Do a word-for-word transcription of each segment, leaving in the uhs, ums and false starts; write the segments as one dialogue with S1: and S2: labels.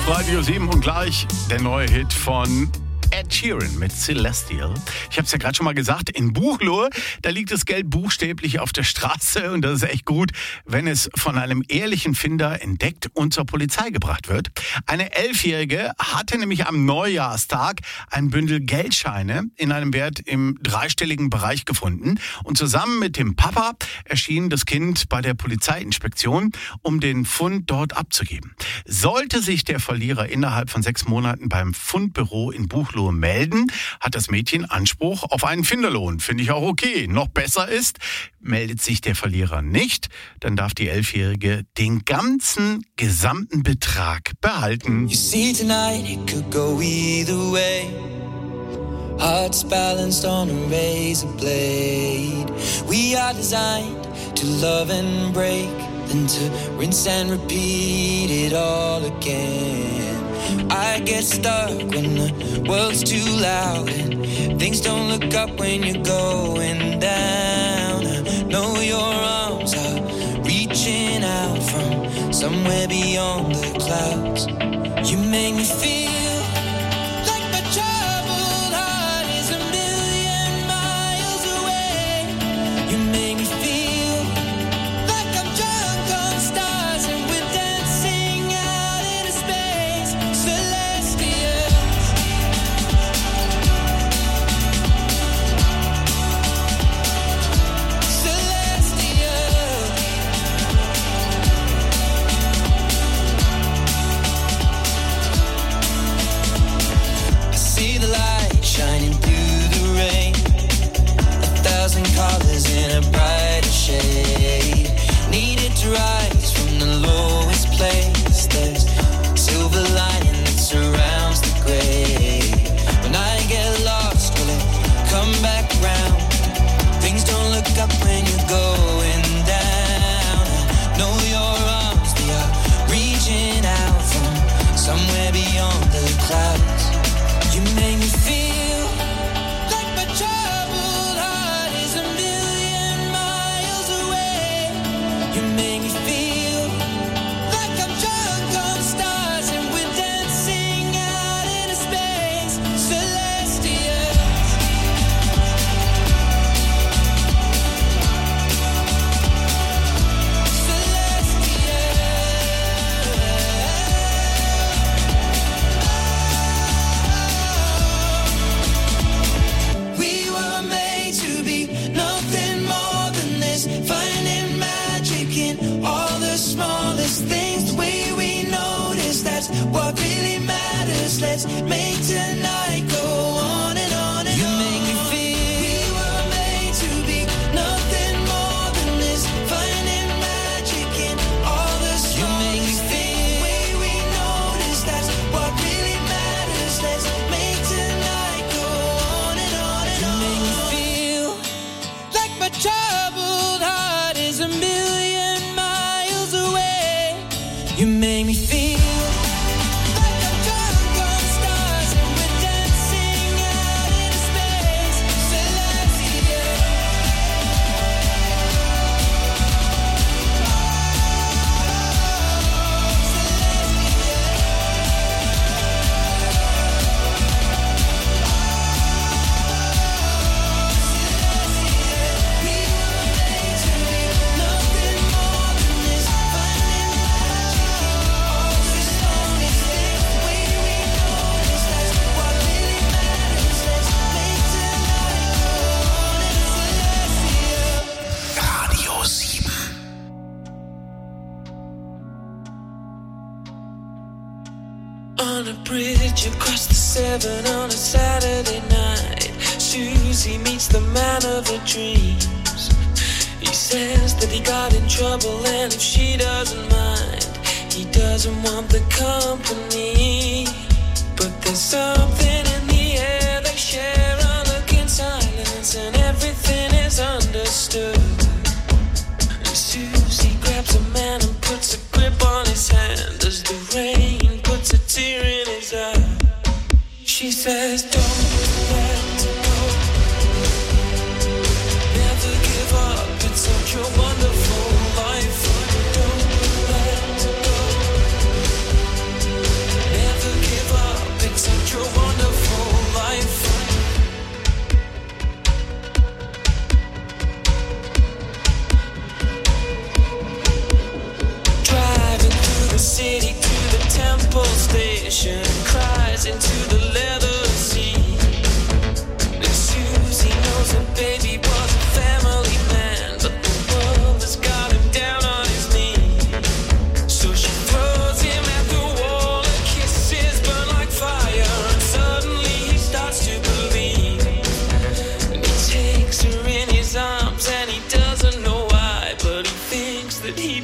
S1: Radio sieben und gleich der neue Hit von Ed Sheeran mit Celestial. Ich habe es ja gerade schon mal gesagt, in Buchloe, da liegt das Geld buchstäblich auf der Straße und das ist echt gut, wenn es von einem ehrlichen Finder entdeckt und zur Polizei gebracht wird. Eine Elfjährige hatte nämlich am Neujahrstag ein Bündel Geldscheine in einem Wert im dreistelligen Bereich gefunden und zusammen mit dem Papa erschien das Kind bei der Polizeiinspektion, um den Fund dort abzugeben. Sollte sich der Verlierer innerhalb von sechs Monaten beim Fundbüro in Buchloe melden, hat das Mädchen Anspruch auf einen Finderlohn. Finde ich auch okay. Noch besser ist, meldet sich der Verlierer nicht, dann darf die Elfjährige den ganzen gesamten Betrag behalten.
S2: You see tonight it could go either way. Hearts balanced on a razor blade. We are designed to love and break, then to rinse and repeat it all again. I get stuck when the world's too loud and things don't look up when you're going down. I know your arms are reaching out from somewhere beyond the clouds. You make me feel like my troubled heart is a million miles away. You make me feel like I'm drunk on stars and we're dancing out into space. Celestial. Celestial. I see the light shining through the rain. A thousand colors in a brighter shade. Needed to rise from the lowest place. There's silver lining that surrounds the gray. When I get lost, will it come back round? Things don't look up when you're going down. I know your arms, they are reaching out from somewhere beyond the clouds. You make me feel like my troubled heart is a million miles away. You make me feel like I'm drunk on stars and we're dancing out into space. Celestial. We were made to be nothing more than this, finding magic in all the smallest things. The way we notice, that's what really matters. Let's make tonight go on and on and on. You make me feel we were made to be nothing more than this, finding magic in all the smallest things. The way we notice, that's what really matters. Let's make tonight go on and on and on. You make me feel like my troubled heart is a million miles away. You make me feel like I'm drunk on stars and we're dancing out into space. Celestial. We were made to be nothing more than this, finding magic in all the smallest things. The way we notice, that's what really matters. Let's make tonight go on and celestial.
S1: Radio sieben.
S2: On a bridge across the Severn on a Saturday night, Susie meets the man of her dreams. He says that he got in trouble and if she doesn't mind, he doesn't want the company. But there's something in the air, they share a look in silence and everything is understood. And Susie grabs a man and puts a grip on his hand as the rain puts a tear in his eye. She says, don't let go, never give up, it's such a wonderful life. Don't let go,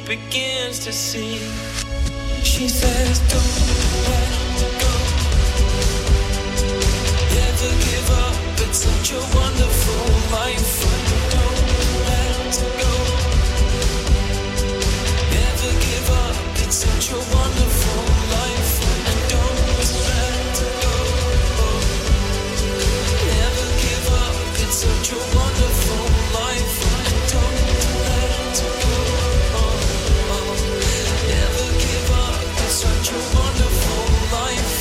S2: begins to see. She says, don't let go. Never give up, it's such a wonderful life. Don't let go. Never give up, it's such a wonderful life. And don't let go. Never give up, it's such a wonderful life. And don't let go. Never give up, it's such a wonderful life.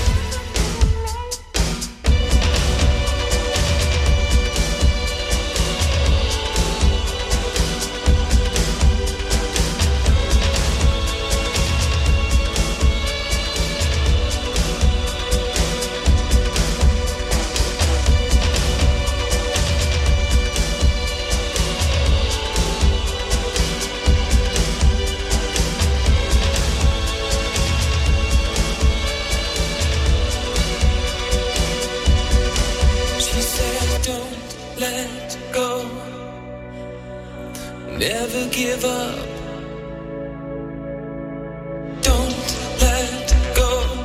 S2: She said, don't let go. Never give up. Don't let go.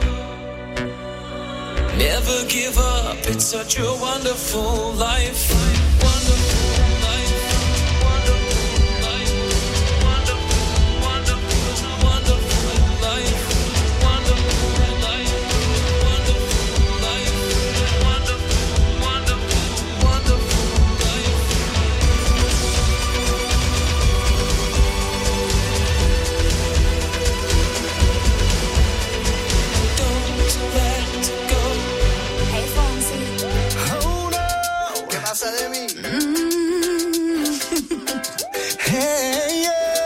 S2: Never give up. It's such a wonderful life. Wonderful life. Wonderful life. Wonderful, wonderful, wonderful life. Wonderful life. Wonderful life. Wonderful, wonderful, wonderful life. Don't let go.
S3: Hey, Fonsi.
S4: Oh no, ¿qué pasa de mí? Hey,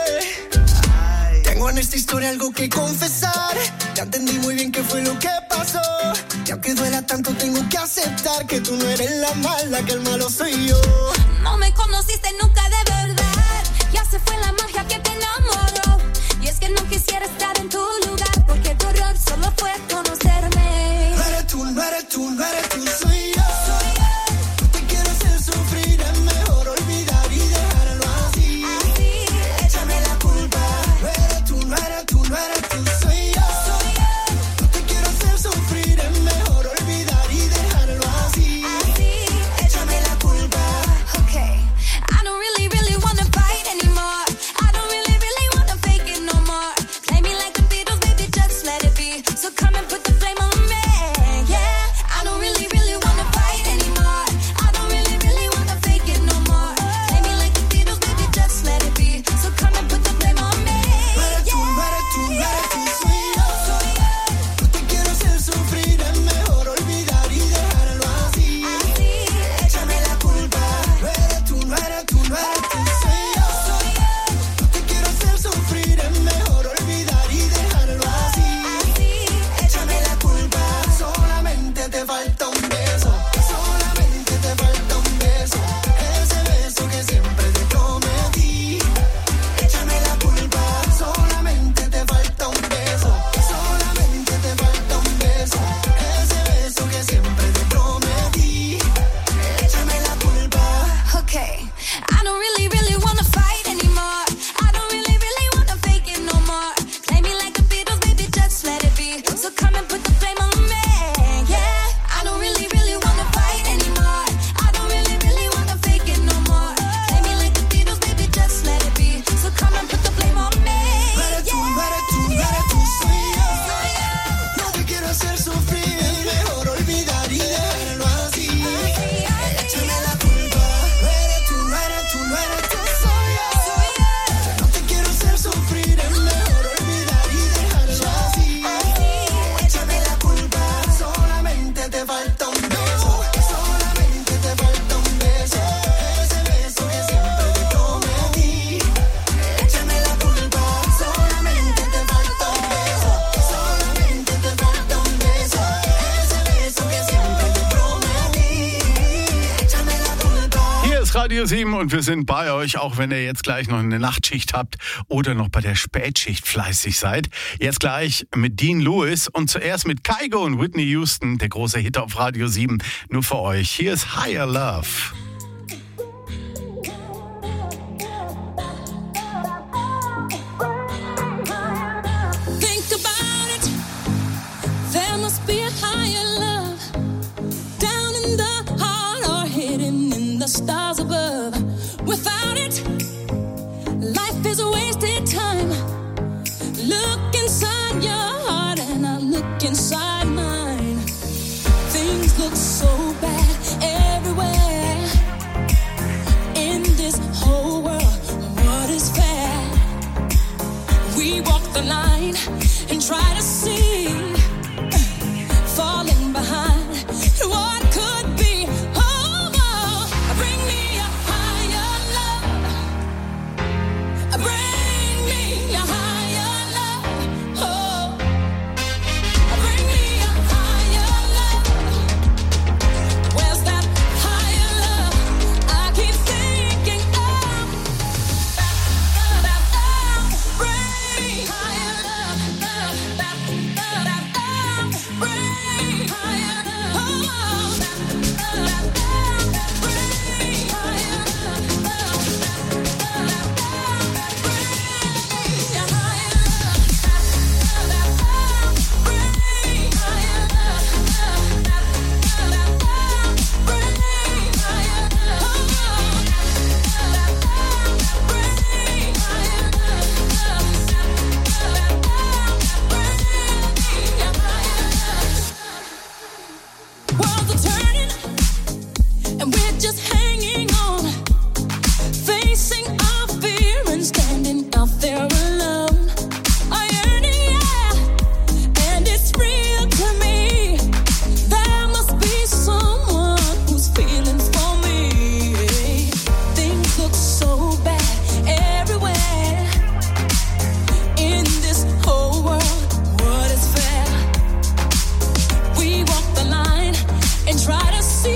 S4: yeah. Tengo en esta historia algo que confesar. Ya entendí muy bien qué fue lo que pasó. Y aunque duela tanto, tengo que aceptar que tú no eres la mala, que el malo soy yo.
S3: No me conociste nunca de verdad. Ya se fue la magia que te enamoró. Y es que no quisiera estar en tu lugar, porque tu error solo fue conocerme.
S4: No eres tú, no eres tú, no eres tú, soy yo. No te quiero hacer sufrir, es mejor olvidar y dejarlo así.
S3: Así,
S4: Échame la culpa. No eres tú, no eres tú, no eres tú, soy yo. No te quiero hacer sufrir, es mejor olvidar y dejarlo así.
S3: así.
S4: Échame la culpa.
S3: Okay. I don't really, really wanna fight anymore. I don't really, really wanna fake it no more. Play me like the Beatles, baby, just let it be. So come and put the flame on me, yeah. I don't really, really wanna fight anymore. I don't really, really wanna fake it no more. Play me like the Beatles, baby, just let it be. So come and put the flame on me,
S4: No eres tú, no eres tú, no eres tú, soy yo. No te quiero hacer sufrir, es mejor olvidar y dejarlo así.
S3: así.
S4: Échame la culpa. No eres tú, no eres tú, no eres tú, soy yo. No te quiero hacer sufrir, es mejor olvidar y dejarlo así.
S3: Así.
S4: Échame la culpa. Solamente te falta un beso. Solamente te falta un beso. Ese beso que siempre te prometí. Échame la culpa. Solamente te falta un beso. Solamente te falta un beso. Ese beso que siempre te prometí. Échame la culpa.
S3: Okay. I don't really, really wanna fight anymore. I don't really, really wanna fake it no more. Play me like the Beatles, baby, just let it be. So come and put the flame on me, yeah. I don't really, really wanna fight anymore. I don't really, really wanna fake it no more. Play me like the Beatles, baby, just let it be. So come and put the flame on me,
S4: No eres tú, no eres tú, no eres tú, soy yo. No te quiero hacer sufrir, es mejor olvidar y dejarlo así. Échame la culpa. No eres tú, no eres tú, no eres tú, soy yo. No te quiero hacer sufrir, es mejor olvidar y dejarlo así. Échame la culpa. Solamente te falta un beso. Solamente te falta un beso. Ese beso que siempre te prometí. Échame la culpa. Solamente te falta un beso. Solamente te falta un beso. Ese beso que siempre te prometí. Échame la culpa.
S1: Hier ist Radio sieben und wir sind bei euch, auch wenn ihr jetzt gleich noch eine Nachtschicht habt oder noch bei der Spätschicht fleißig seid. Jetzt gleich mit Dean Lewis und zuerst mit Kygo und Whitney Houston, der große Hit auf Radio sieben, nur für euch. Hier ist Higher Love.
S3: Oh, We walk the line and try to see, falling behind what could be. Oh, oh, bring me a higher love. Bring me a higher love. Oh, bring me a higher love. Where's that higher love? I keep thinking of that, that, that. Bring me higher love, love, that, that, that. Bring me higher love, oh, that, that, that. Bring me higher love, love, that, that, that. Bring me a higher love, that, that, that. Bring me higher love, love, that, that, that. Bring me higher love, oh, that, that, that. Bring me higher love, love, that, that, that. Bring me a higher love. Worlds are turning, and we're just hanging on, facing our fear and standing out there alone. I yearn, yeah, and it's real to me. There must be someone who's feeling for me. Things look so bad everywhere in this whole world. What is fair? We walk the line and try to see,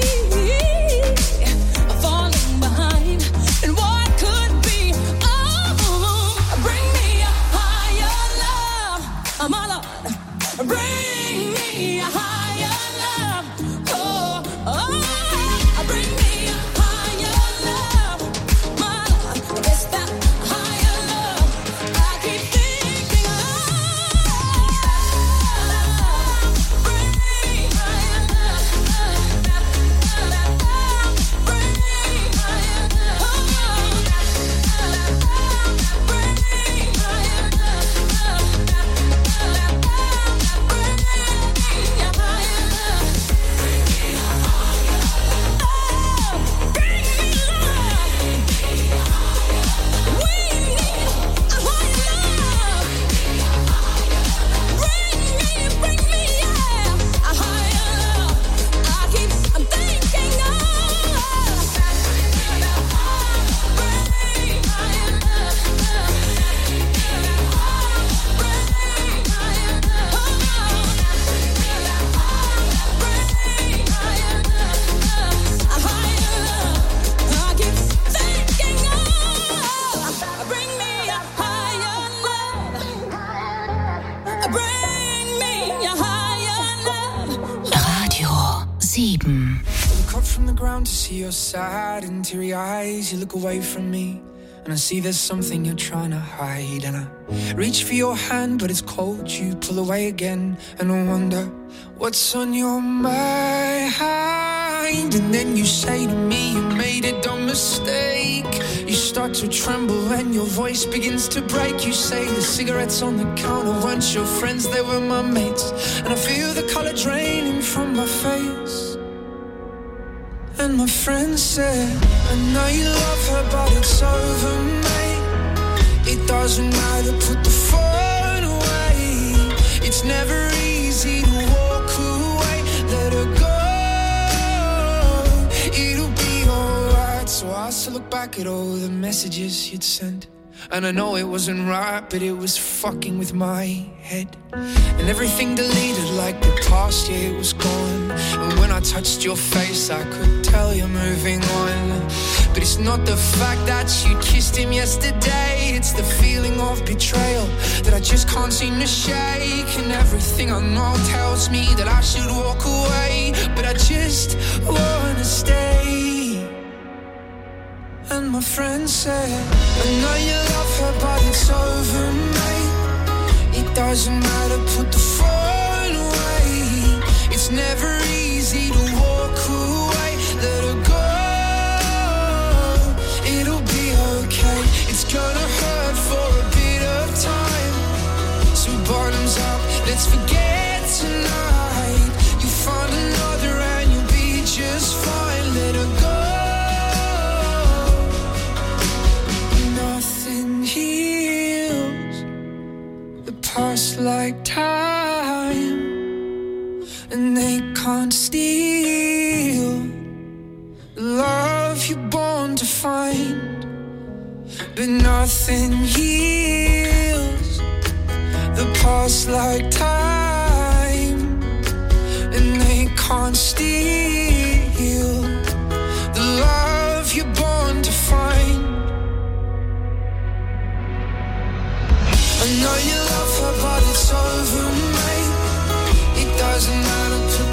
S3: falling behind and what could be. Oh, bring me a higher love, my Lord. Bring me a higher love. Oh, oh, bring me a higher love, my Lord. It's that higher love I keep thinking of. Bring me higher love, that, that, that. Bring me higher love, oh, that, that, that. Bring me higher love, love, that, that, that. Bring me a higher love. Bring me a higher love. Oh, bring me love. We need a higher love. Bring me, bring me, yeah, a higher love. I keep I'm thinking of. Bring me higher love, love. Bring me higher love, oh, bring me higher love, love. A higher love I keep thinking of. Bring me a higher love. Bring me a higher love.
S5: Radio sieben.
S6: Look up from the ground to see your sad and teary eyes. You look away from me, and I see there's something you're trying to hide. And I reach for your hand, but it's cold. You pull away again, and I wonder what's on your mind. And then you say to me you made a dumb mistake. You start to tremble and your voice begins to break. You say the cigarettes on the counter weren't your friends, they were my mates. And I feel the color draining from my face. And my friend said, I know you love her, but it's over, mate. It doesn't matter, put the phone away. It's never easy to walk away. Let her go, it'll be alright. So I still look back at all the messages you'd sent, and I know it wasn't right, but it was fucking with my head. And everything deleted like the past, yeah, it was gone. And when I touched your face, I could tell you're moving on. But it's not the fact that you kissed him yesterday, it's the feeling of betrayal that I just can't seem to shake. And everything I know tells me that I should walk away, but I just wanna stay. And my friend said, I know you love her, but it's over, mate. It doesn't matter, put the phone away. It's never easy to walk away. Let her go, it'll be okay. It's gonna hurt for a bit of time. So bottoms up, let's forget tonight. You find another and you'll be just fine. Let her go. pass like time, and they can't steal the love you're born to find. But nothing heals the past like time, and they can't steal the love you're born to find. I know you love her, but it's over, mate. It doesn't matter, put